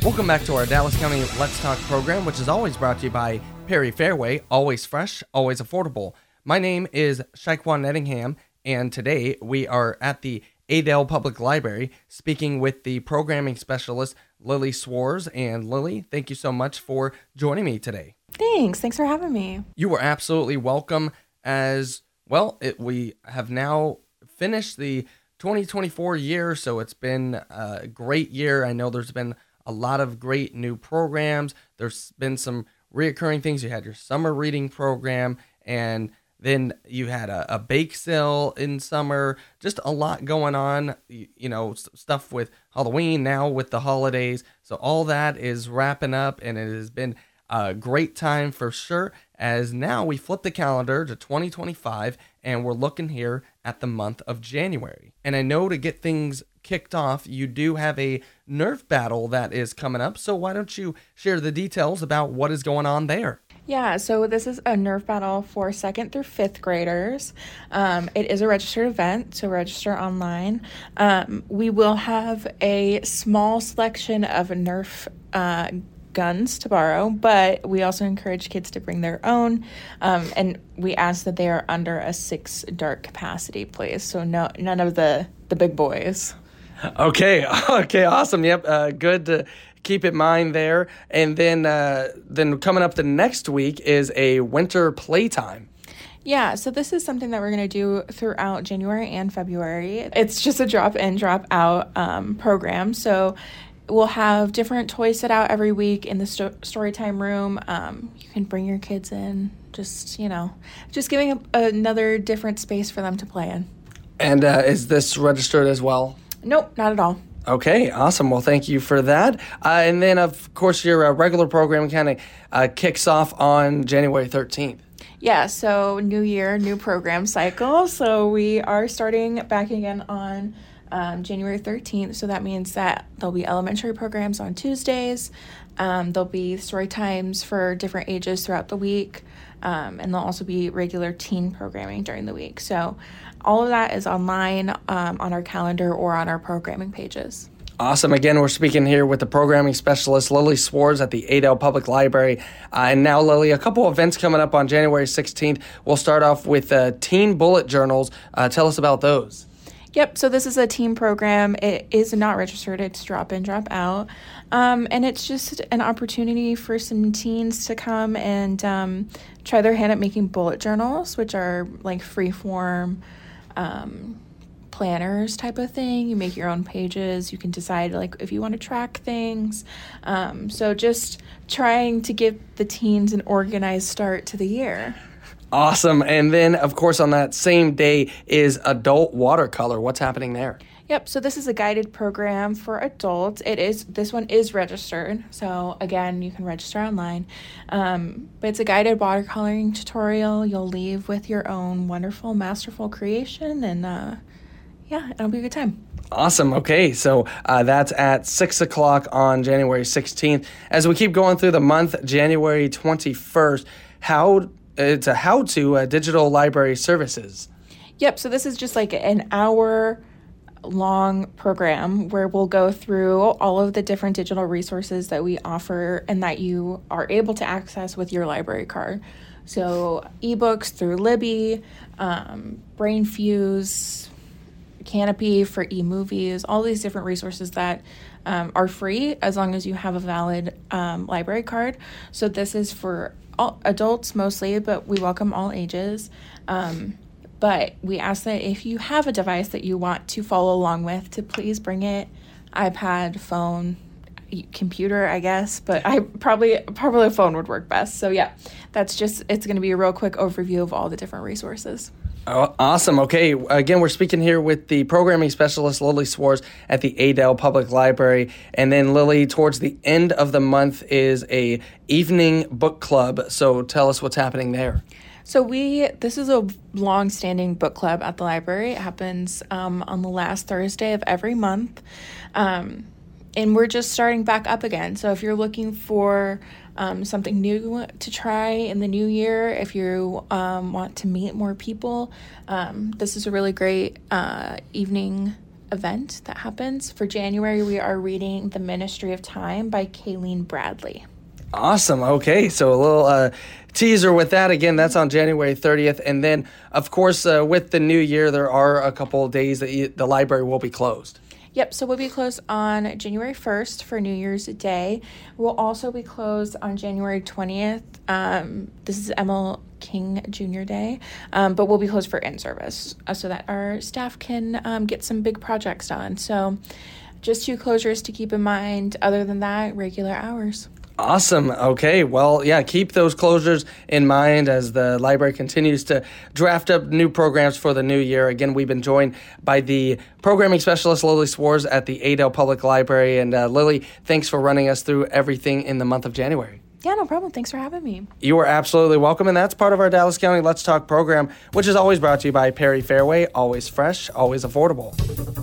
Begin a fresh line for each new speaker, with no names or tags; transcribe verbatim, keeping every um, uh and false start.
Welcome back to our Dallas County Let's Talk program, which is always brought to you by Perry Fairway, always fresh, always affordable. My name is Shaquan Nettingham, and today we are at the Adel Public Library speaking with the programming specialist, Lily Swartz. And Lily, thank you so much for joining me today.
Thanks. Thanks for having me.
You are absolutely welcome. As well, it, we have now finished the twenty twenty-four year, so it's been a great year. I know there's been a lot of great new programs. There's been some reoccurring things. You had your summer reading program, and then you had a, a bake sale in summer. Just a lot going on, you, you know, stuff with Halloween now with the holidays. So all that is wrapping up, and it has been a great time for sure, as now we flip the calendar to twenty twenty-five, and we're looking here at the month of January. And I know to get things kicked off, you do have a Nerf battle that is coming up. So why don't you share the details about what is going on there?
Yeah, so this is a Nerf battle for second through fifth graders. Um, it is a registered event, so register online. Um, we will have a small selection of Nerf uh, guns to borrow, but we also encourage kids to bring their own. Um, and we ask that they are under a six dart capacity, please. So no, none of the, the big boys.
Okay. Okay. Awesome. Yep. Uh, good to keep in mind there. And then, uh, then coming up the next week is a winter playtime.
Yeah, so this is something that we're going to do throughout January and February. It's just a drop in, drop out um, program. So we'll have different toys set out every week in the sto- story time room. Um, you can bring your kids in, just, you know, just giving a, another different space for them to play in.
And uh, is this registered as well?
Nope, not at all.
Okay, awesome. Well, thank you for that. Uh, and then, of course, your uh, regular program kind of uh, kicks off on January thirteenth.
Yeah, so new year, new program cycle. So we are starting back again on um, January thirteenth. So that means that there'll be elementary programs on Tuesdays. Um, there'll be story times for different ages throughout the week. Um, and there'll also be regular teen programming during the week. So all of that is online um, on our calendar or on our programming pages.
Awesome. Again, we're speaking here with the programming specialist, Lily Swartz at the Adel Public Library. Uh, and now, Lily, a couple events coming up on January sixteenth. We'll start off with uh, teen bullet journals. Uh, tell us about those.
Yep, so this is a team program. It is not registered. It's drop in, drop out. Um, and it's just an opportunity for some teens to come and um, try their hand at making bullet journals, which are like free-form um, planners type of thing. You make your own pages. You can decide like if you want to track things. Um, so just trying to give the teens an organized start to the year.
Awesome. And then, of course, on that same day is adult watercolor. What's happening there?
Yep. So this is a guided program for adults. It is, this one is registered. So again, you can register online. Um, but it's a guided watercoloring tutorial. You'll leave with your own wonderful, masterful creation. And uh, yeah, it'll be a good time.
Awesome. Okay, so uh, that's at six o'clock on January sixteenth. As we keep going through the month, January twenty-first, how... It's a how-to uh, digital library services.
Yep, so this is just like an hour-long program where we'll go through all of the different digital resources that we offer and that you are able to access with your library card. So ebooks through Libby, um, BrainFuse, Canopy for e-movies, all these different resources that um, are free as long as you have a valid um, library card. So this is for all adults mostly, but we welcome all ages. Um, but we ask that if you have a device that you want to follow along with, to please bring it, iPad, phone, computer, I guess, but I probably probably a phone would work best. So yeah, that's just, it's going to be a real quick overview of all the different resources.
Oh, awesome. Okay. Again, we're speaking here with the programming specialist, Lily Swartz at the Adel Public Library. And then, Lily, towards the end of the month is a evening book club. So tell us what's happening there.
So we, this is a long-standing book club at the library. It happens um, on the last Thursday of every month. Um, and we're just starting back up again. So if you're looking for um, something new to try in the new year, if you um, want to meet more people, um, this is a really great uh, evening event that happens. For January, we are reading The Ministry of Time by Kayleen Bradley.
Awesome. Okay, so a little uh, teaser with that. Again, that's on January thirtieth. And then, of course, uh, with the new year, there are a couple of days that you, the library will be closed.
Yep, so we'll be closed on January first for New Year's Day. We'll also be closed on January twentieth. Um, this is M L King Junior Day, um, but we'll be closed for in-service uh, so that our staff can um, get some big projects done. So just two closures to keep in mind. Other than that, regular hours.
Awesome. Okay. Well, yeah, keep those closures in mind as the library continues to draft up new programs for the new year. Again, we've been joined by the programming specialist, Lily Swartz, at the Adel Public Library. And uh, Lily, thanks for running us through everything in the month of January.
Yeah, no problem. Thanks for having me.
You are absolutely welcome. And that's part of our Dallas County Let's Talk program, which is always brought to you by Perry Fairway. Always fresh, always affordable.